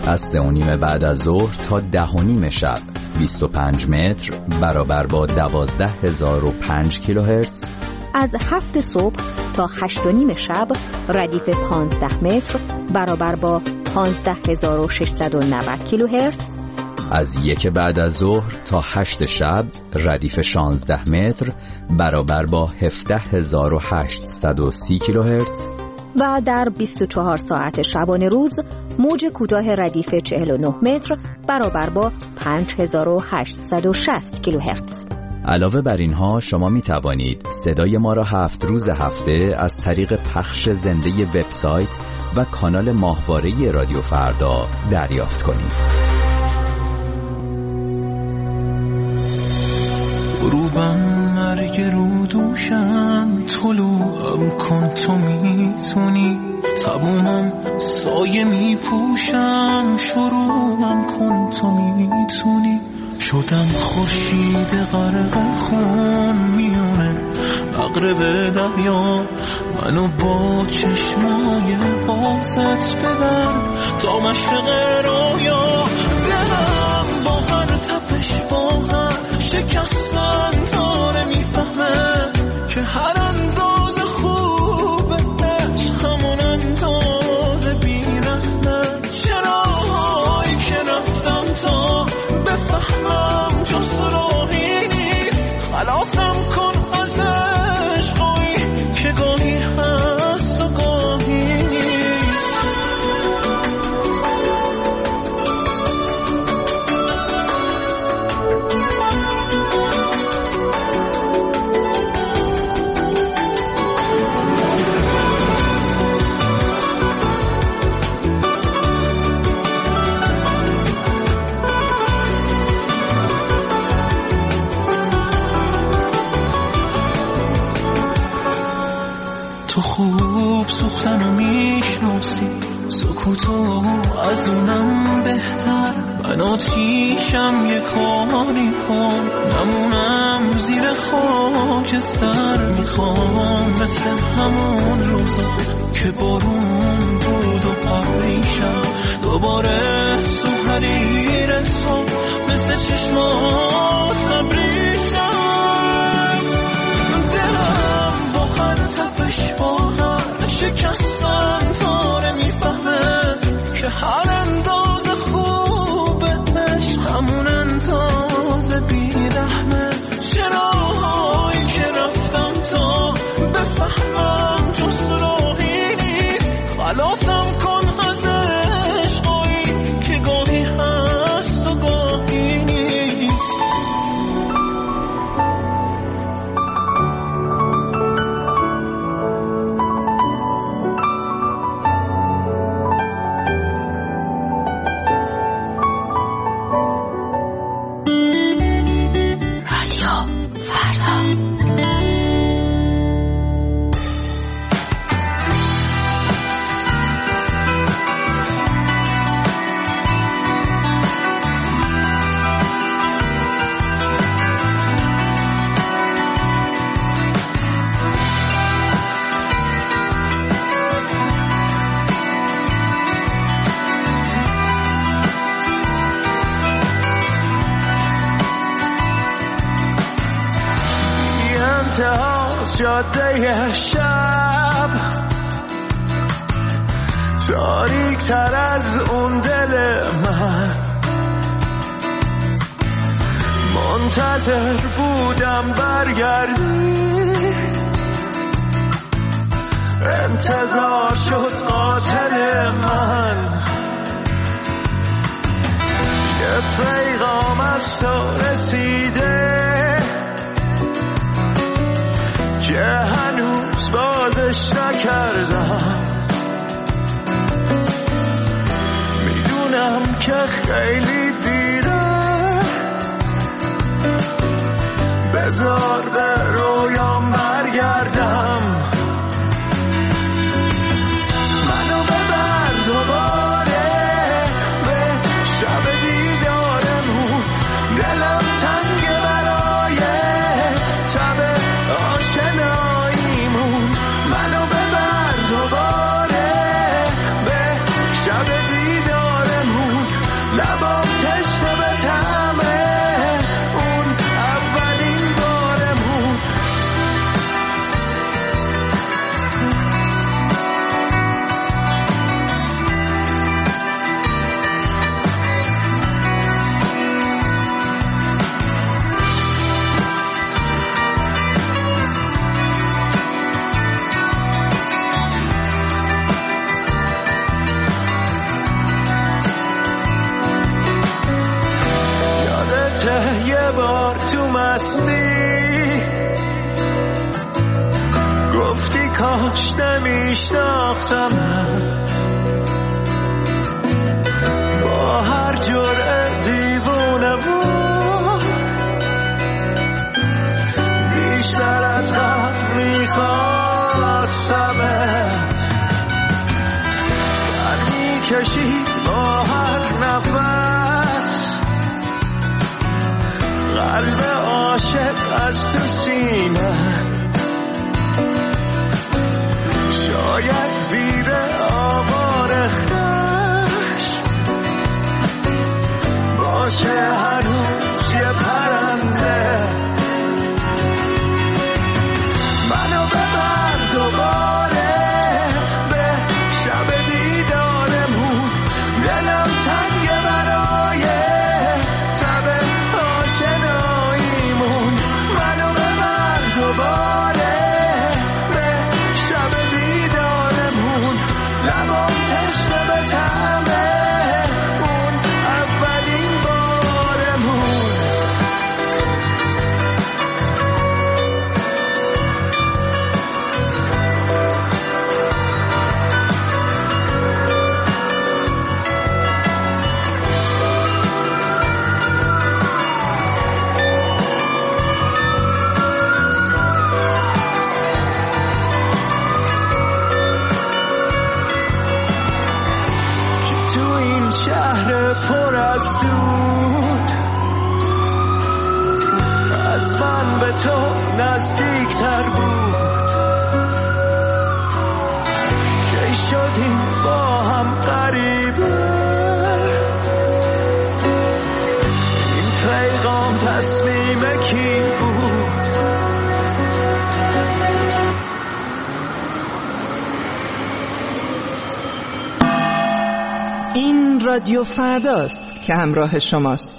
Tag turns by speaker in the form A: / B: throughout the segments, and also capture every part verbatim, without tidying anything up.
A: از سه و نیم بعد از ظهر تا ده و نیم شب بیست و پنج متر برابر با دوازده هزار و پنج کیلوهرتز.
B: از هفت صبح تا هشت و نیم شب ردیف پانزده متر برابر با پانزده هزار و ششصد و نود کیلوهرتز.
A: از یک بعد از ظهر تا هشت شب ردیف شانزده متر برابر با هفده هزار و هشتصد و سی کیلوهرتز.
B: و در بیست و چهار ساعت شبانه روز موج کوتاه ردیف چهل و نه متر برابر با پنج هزار و هشتصد و شصت کیلوهرتز.
A: علاوه بر اینها شما می توانید صدای ما را هفت روز هفته از طریق پخش زنده وبسایت و کانال ماهواره رادیو فردا دریافت کنید.
C: غروبم مرگ رو دوشم، طلوعم کن تو میتونی، تبومم سایه میپوشم، شروعم کن تو میتونی. شدم خورشید غرق خون میونه مغرب دریا، منو با چشمای بازت ببر تا مشرق رویا. دلم با هر تپش با هر شکستن داره میفهمه که هر اندازه خوبه عشق همون اندازه بیرحمه. چراهایی که رفتم تا بفهمم جز راهی نیست، خلاصم کن از عشقایی که گاهی هست و گاهی نیست. تو خوب سوختنو میشناسی، سکوتو از اونم بهتر. من آتیشم یه کاری کن نمونم زیر خاکستر. میخوام مثل همون روزا که بارون بود و پریشم دوباره تو حریر صبح مثل چشمات خبریشم. دلم با هر تپش با هر شکستن داره میفهمه که هر اندازه خوبه عشق همون اندازه بیرحمه. چراهایی که رفتم تا بفهمم جز راهی نیست، خلاصم کن از عشقایی که گاهی هست و گاهی نیست.
D: جاده شب تاریک تر از اون دل من، منتظر بودم برگردی، انتظار شد قاتل من. یه پیغام از تو رسیده که هنوز بازش نکردم، میدونم که خیلی دیره، بذار به رویام برگردم. منو ببر دوباره به شب دیدارمون، دلم تنگ برای شب آشناییمون. منو ببر دوباره به شب دیدارمون، ببار تو مستی، گفتی کاش نمیشناختم با هر جرعه دیوونه بود، بیشتر از هم میخواستمت، در میکشی با هر نفس قلب عاشق از تو سینه، شاید زیر آوار خش باشه هنوز یه پرنده، منو ببر دوباره به شب دیدارمون، دلم تنگه برای تب آشناییمون، منو ببر دوباره به شب دیدارمون، لبام تشنه به طعمه اون اولین بارمون. تو این شهر پر از دود از من به تو نزدیکتر بود، کی شدیم با هم غریبه، این پیغام تصمیم کی بود؟
E: این رادیو فرداست که همراه شماست.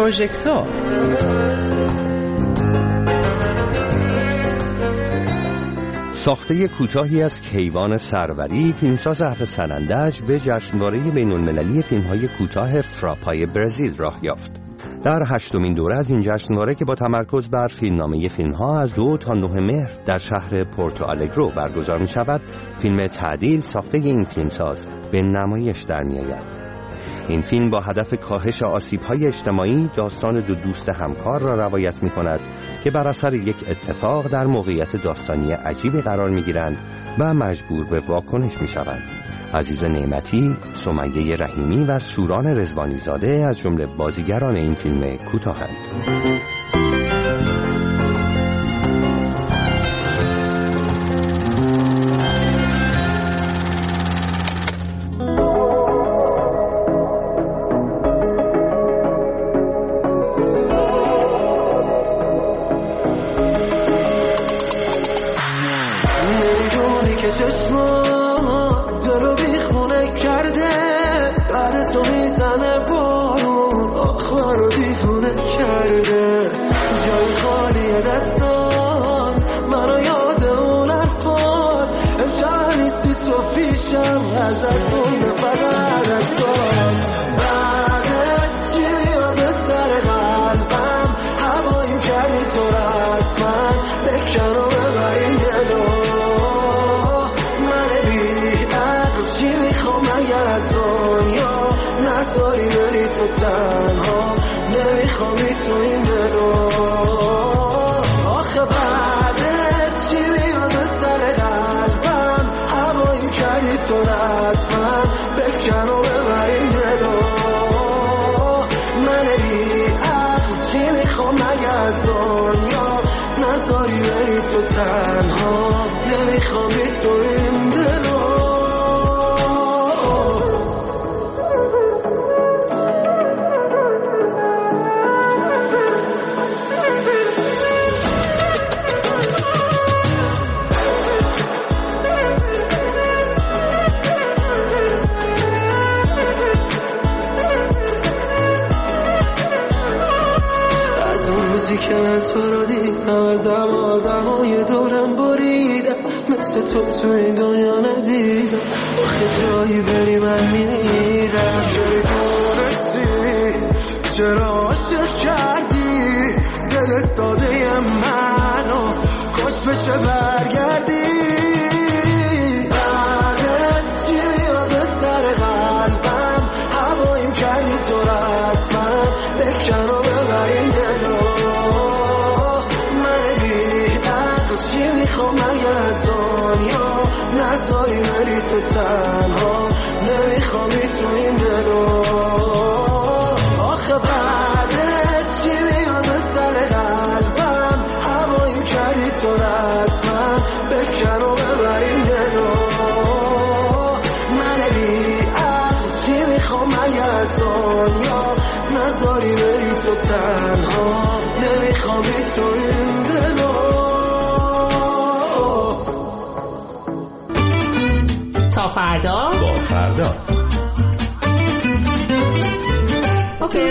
E: پروژکتور.
F: ساخته کوتاهی از کیوان سروری، فیلمساز اهل سنندج، به جشنواره بین‌المللی فیلم‌های کوتاه فراپای برزیل راه یافت. در هشتمین دوره از این جشنواره که با تمرکز بر فیلمنامه فیلم‌ها از دو تا نه مهر در شهر پورتو آلگرو برگزار می‌شود، فیلم تعدیل ساخته این فیلمساز به نمایش در می‌آید. این فیلم با هدف کاهش آسیب‌های اجتماعی داستان دو دوست همکار را روایت می‌کند که بر اثر یک اتفاق در موقعیت داستانی عجیبی قرار می‌گیرند و مجبور به واکنش می‌شوند. عزیز نعمتی، سمیه رحیمی و سوران رضوانی زاده از جمله بازیگران این فیلم کوتاهند.
E: تا فردا
F: با فردا
E: اوکی.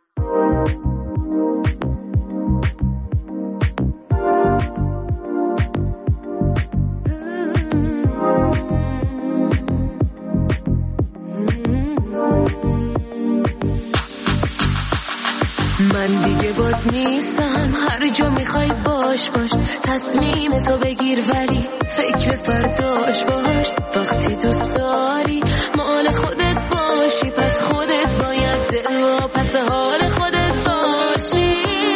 G: من دیگه باد نیستم، هر جا میخوای باش باش، تصمیم تو بگیر ولی فکر فرداش باش. وقتی دوست داری مال خودت باشی، پس خودت باید دل و پس حال خودت باشی.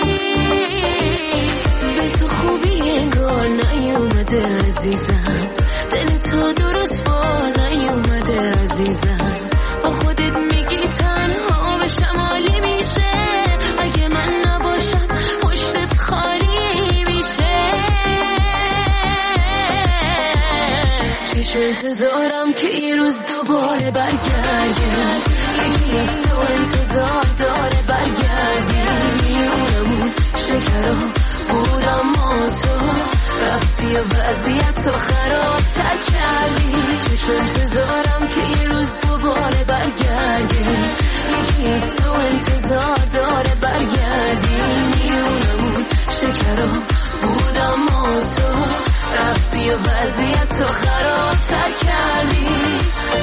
G: به تو خوبی انگار نیومده عزیزم، دل تو درست بار نیومده عزیزم. با خودت میگی تنها به شمالی میشه، اگه من نباشم پشتت خالی میشه. چشم انتظارم که این روز دوباره برگردیم، یکی از تو انتظار داره برگردیم. میونمون شکرها بود اما تو رفتی و وضعیت تو خراب تر کردی. چشم انتظارم که این روز دوباره برگردیم، یکی یکی از تو انتظار داره برگردی. میونمون شکرا بود اما تو رفتی و وضعیت تو خرابتر کردی.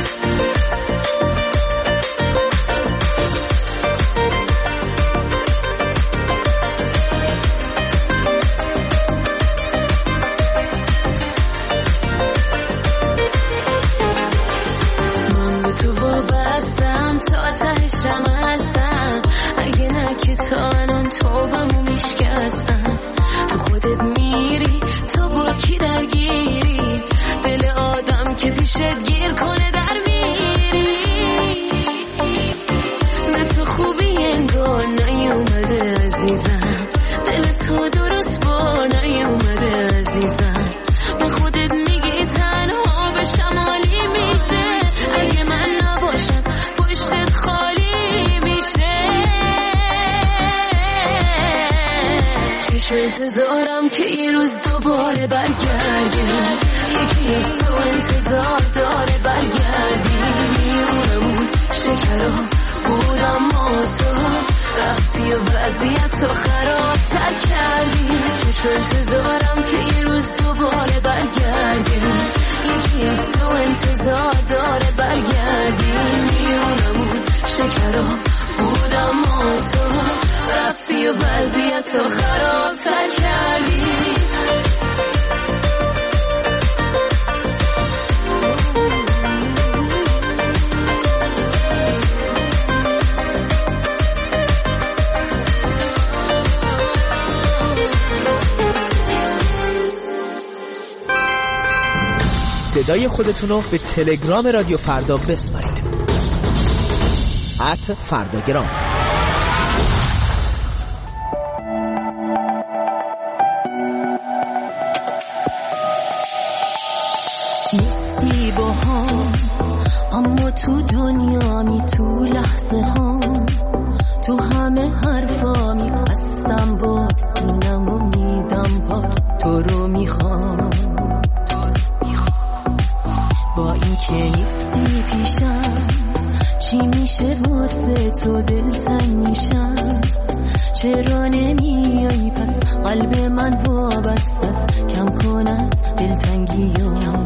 G: من به تو وابستم تا تهشم هستم، اگه نه که تا الان توبمو میشکستم. تو خودت میری تا با کی درگیری، دل آدم که پیشت گیر کنه در میری. به تو خوبی انگار نیومده عزیزم، دل تو درست بار نیومده عزیزم. به خودت میگی تنها به شمالی میشه، اگه من نباشم پشتت خالی میشه. چشم انتظارم که یه روز دوباره برگردی، یکی از تو انتظار داره برگردی. میونمون شکرا بود اما تو رفتی و وضعیت تو خرابتر کردی. چشم انتظارم که یه روز دوباره برگردی، یکی از تو انتظار داره برگردی. میونمون شکرا بود اما تو رفتی و وضعیت تو خرابتر کردی.
H: صدای خودتون رو به تلگرام رادیو فردا بسپارید. ات فرداگرام.
G: نیستی با هم اما تو دنیامی، تو لحظه ها تو همه حرفامی. هستم با اینم و میدم پا تو رو میخوام، با این که نیستی پیشم چی میشه واسه تو دلتنگ میشم. چرا نمیایی پس قلب من وابسته است، کم کن از دلتنگیام.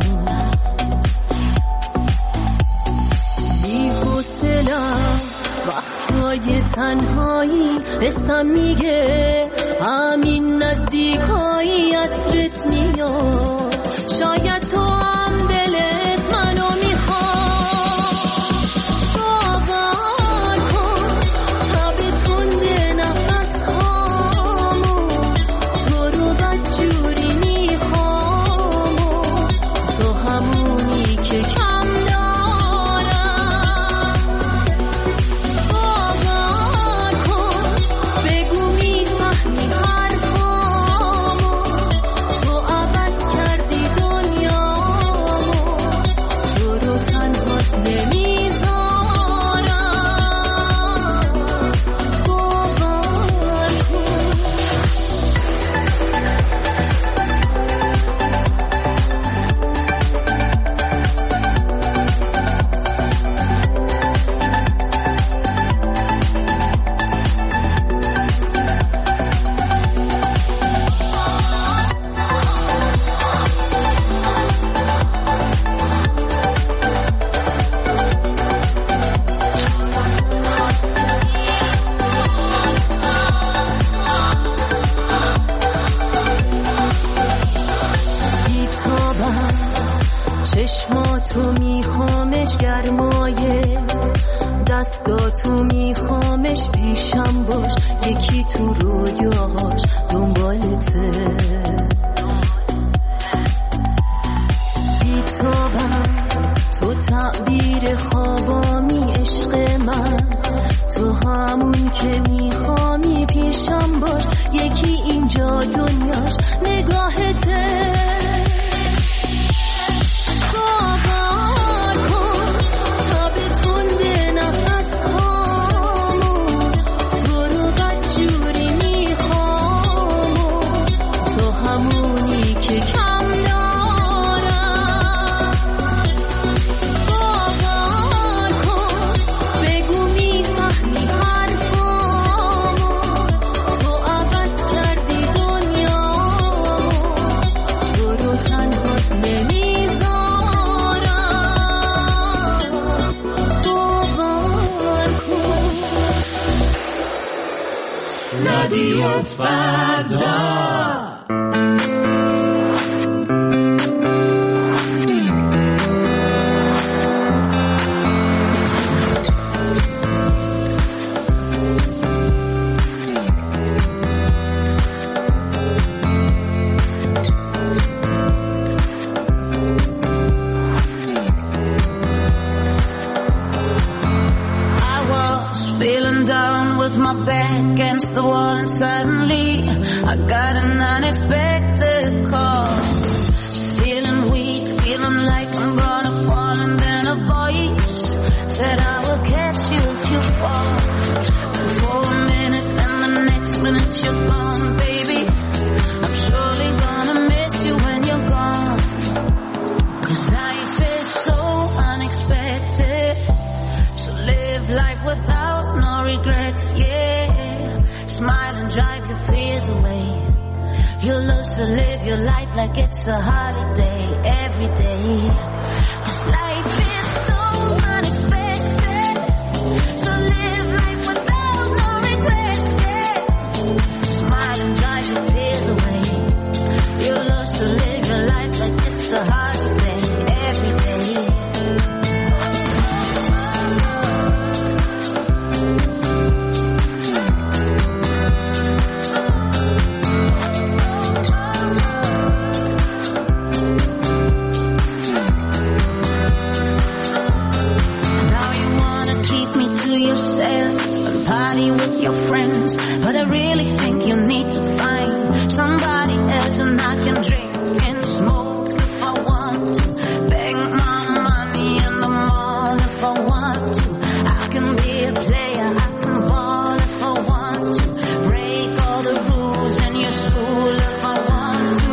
G: بی حوصله‌ام وقتای تنهایی، حسم میگه همین نزدیکایی عطرت میاد. شاید تو هم دلت منو میخواد. باور کن تب تنده نفس هامو، تو رو بدجوری میخوام. تو همونی که کم دارم. باور کن بگو میفهمی حرفامو، تو عوض کردی دنیامو. تو رو تنهات نمیذارم. باور کن. بیتابم چشماتو میخوامش، گرمایه دستاتو میخوامش. پیشم باش یکی تو رویاهاش دنبالته. بیتابم تو تعبیر خوابامی عشق من، تو همون که میخوامی. پیشم باش یکی اینجا دنیاش نگاهته. باور کن تا به تنده نفس هامو، تو رو بدجوری میخوام.
C: فردا.
I: My back against the wall and suddenly I got an unexpected call. Feeling weak, feeling like I'm gonna fall, and then a voice said I will catch you if you fall. And for a minute and the next minute you're gone, baby. I'm surely gonna miss you when you're gone. Cause life is so unexpected, so live life without no regrets, yeah. Smile and drive your fears away. You'll love to live your life like it's a holiday every day. Cause life is so unexpected, so live life without no regrets, yeah. Smile and drive your fears away. You'll love to live your life like it's a holiday every day. But I really think you need to find somebody else, and I can drink and smoke if I want to, beg my money in the mall if I want to. I can be a player, I can ball if I want to, break all the rules in your school if I want to.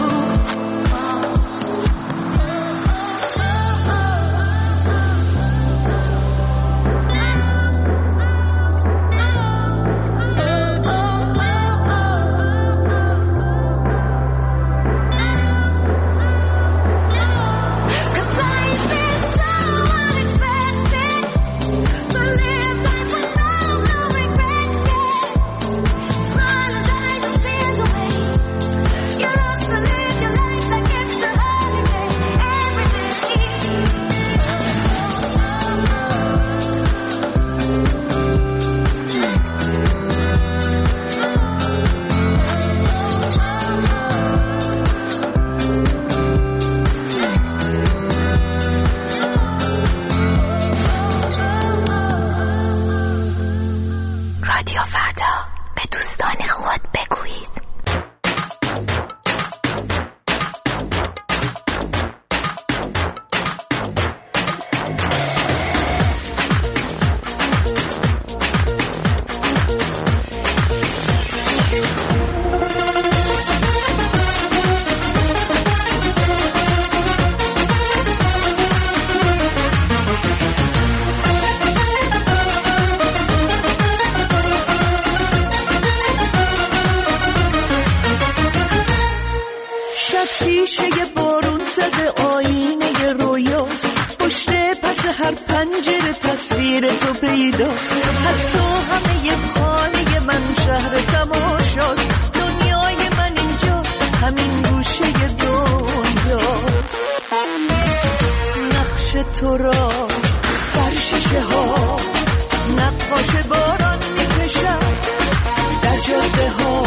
I: تو را در شیشه ها نقاش باران میکشد، در جاده ها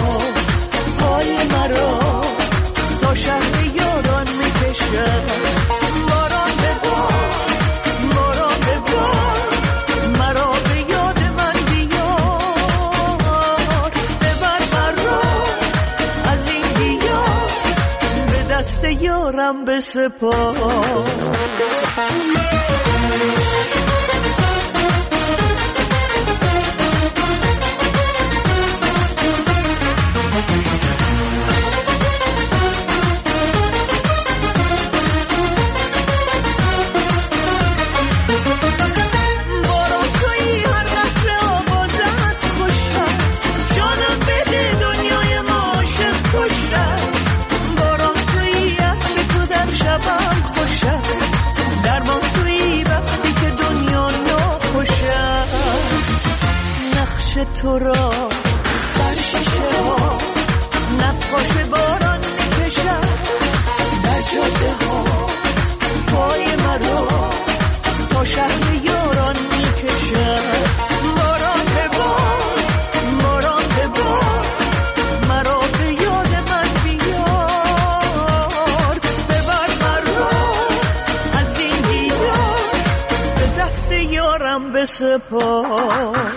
I: پای مرا تا شهر یاران میکشد. باران ببار، باران ببار، مرا به یاد من بیار، ببر مرا از این دیار، به دست یارم بسپار. تو را در شیشه ها
C: نقاش باران میکشم در جاده ها پای مرا تا شهر یاران میکشم باران به بار باران به بار مرا به یاد من بیار ببر مرا از این دیار به دست یارم بسپار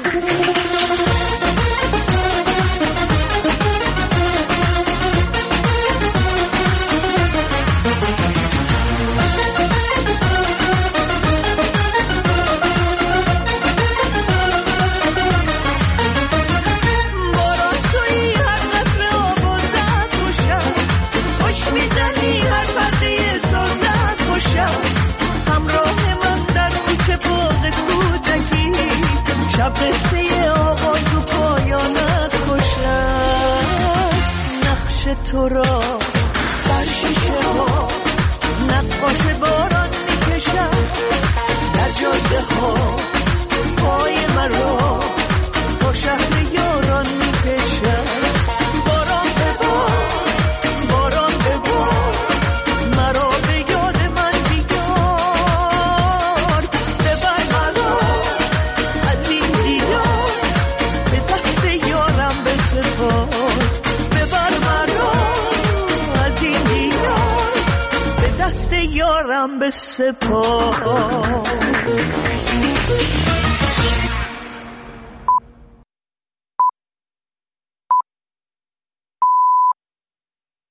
C: قصه آغاز و پایانت خوش است نقش تو را در شیشه ها نقاش باران میکشم در جاده ها پای مرا تا شهر یاران میکشم باران به بار باران به بار مرا به یاد من بیار ببر مرا از این دیار به دست یارم بسپار ببر مرا از این دیار به دست یارم بسپار